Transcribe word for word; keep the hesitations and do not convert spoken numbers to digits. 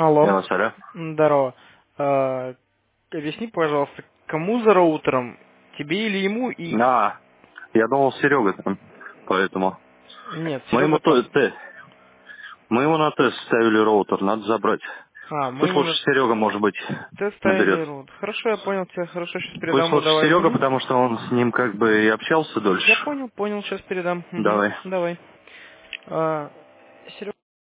Алло. Алло. Здорово. А, объясни, пожалуйста, кому за роутером? Тебе или ему и... А, я думал, Серега там, поэтому. Нет, Мы ему, Серега то, там. те- мы ему на тест ставили роутер, надо забрать. А, мы Пусть ему лучше на Серега, может быть, тест ставили наберет. роутер. Хорошо, я понял тебя. Хорошо, сейчас Пусть передам ему. лучше Давай. Серега, Угу. потому что он с ним как бы и общался Я дольше. понял, понял, сейчас передам. Угу. Давай. Давай. А, Серега.